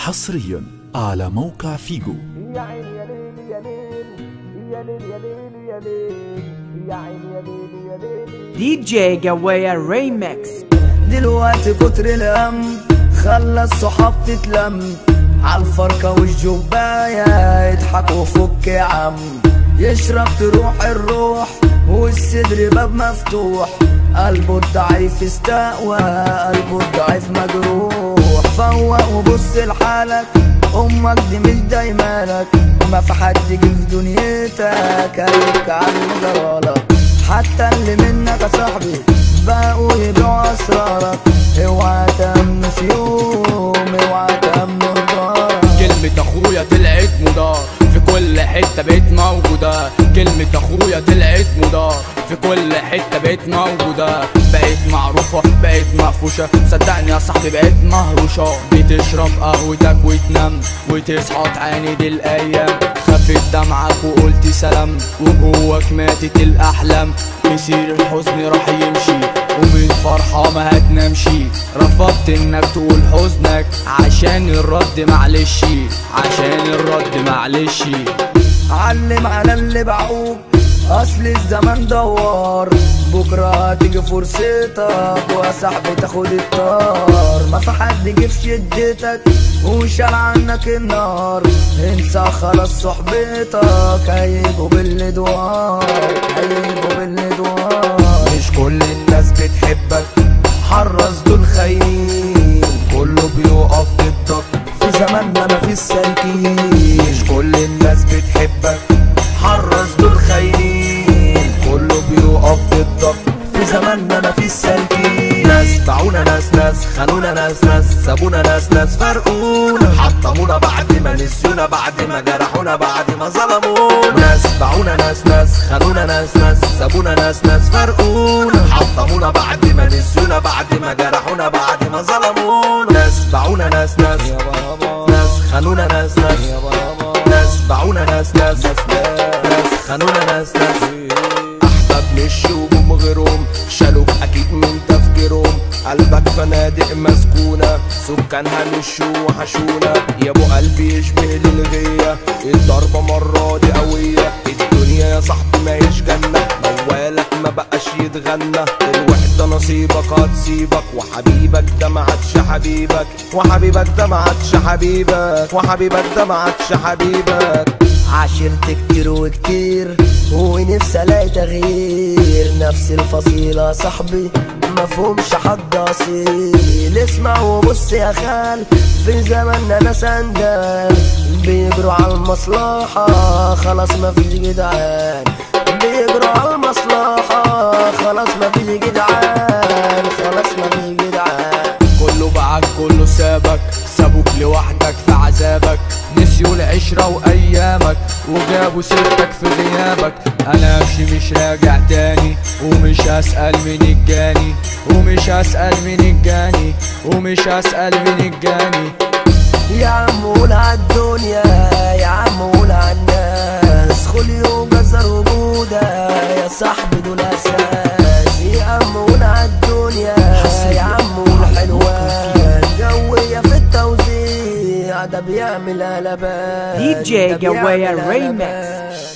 حصريا على موقع فيجو. يا عين يا ليل يا ليل يا ليل يا ليل يا ليل يا عين يا ليل يا ليل. دي جي جوايا ريمكس. دلوقتي كتر الهم خلى الصحاب تتلم عالفركة والجباية يضحك وفك يا عم، يشرب تروح الروح والصدر باب مفتوح، قلبه الضعيف استقوى قلبه الضعيف مجروح. فوق وبص لحالك، امك دي مش دايمالك، ما في حد جه في دنيتك هيبكي على اللي جرالك. حتى اللي منك يا صاحبي بقوا يبيعوا اسرارك، اوعى تأمن في يوم اوعى تأمن غدارك. كلمة اخويا طلعت مدار في كل حتة بقت موجودة، كلمة اخويا طلعت مدار في كل حتة بقت موجودة، بقت معروفة بقت مقفوشة، صدقني يا صاحبي بقت مهروشة. بتشرب قهوتك وتنام وتصحى تعاند الايام، خفت دمعك وقلت سلام وجواك ماتت الاحلام، مسير الحزن راح يمشي ومن فرحة ما هتنامشي، رفضت انك تقول حزنك عشان الرد معلش عشان الرد معلش. علم على اللي باعوك اصل الزمن دوار، بكره هتيجي فرصتك ويا صاحبي تاخد الطار، ما في حد جه في شدتك وشال عنك النار، انسى خلاص صحبتك هيجوا بالادوار هيجوا بالادوار. مش كل الناس بتحبك حرص دول خاينين، كله بيقف ضدك في زماننا مفيش سالكين. مش كل الناس بتحبك حرص دول خاينين، كله بيقف ضدك في زماننا مفيش سالكين. ناس باعونا ناس خانونا ناس سابونا ناس فرقونا، حطمونا بعد ما نسيونا بعد ما جرحونا بعد ما ظلمونا. ناس باعونا ناس خانونا ناس سابونا ناس فرقونا، حطمونا بعد ما نسيونا بعد ما جرحونا بعد ما ظلمونا. ناس باعونا ناس خانونا ناس باعونا ناس خانونا ناس احباب للشوم غيرهم شالوك اكيد من تفكيرهم، قلبك فنادق مسكونة سكانها مش وحشونا، يا ابو قلبي يشبه للغية الضربة مرة دي قوية. الدنيا يا صاحبي ما هيش جنة، موالك ما بقاش يتغنى، الوحدة نصيبك هتسيبك وحبيبك ده ما عادش حبيبك وحبيبك ده ما عادش حبيبك وحبيبك ده ما عادش حبيبك. عاشرت كتير وكتير ونفسي الاقي تغيير، نفس الفصيلة صاحبي مفهومش حد اصيل. اسمع وبص يا خال في زماننا ناس اندال بيجروا على المصلحة خلاص مفيش جدعان، بيجروا على المصلحة خلاص مفيش جدعان خلاص مفيش جدعان. كله باعك كله سابك سابوك لوحدك في عذابك، نسيوا العشرة وايامك وجابوا سيرتك في غيابك. انا امشي مش راجع تاني ومش هسأل مين الجاني ومش هسأل مين الجاني ومش هسأل مين الجاني. يا عم قول عالدنيا يا عم قول عالناس، خلي وجزر وجودة يا صاحبي دول اساس. يا عم قول عالدنيا يا عم قول حلوان، جوية في التوزيع ده بيعمل قلبان. دي جي جوايا ريمكس.